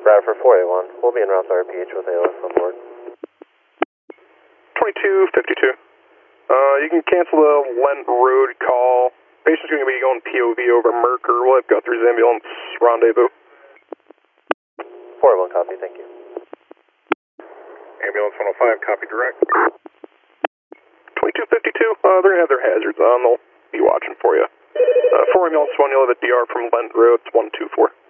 Bradford 481. We'll be in route to RPH with ALS on board. 2252. You can cancel the Lent Road call. Patient's going to be going POV over Merker. We'll have Guthrie's ambulance rendezvous. 481, copy, thank you. Ambulance 105, copy direct. 2252, they're going to have their hazards on. They'll be watching for you. 4 ambulance 1, you'll have a DR from Lent Road, it's 124.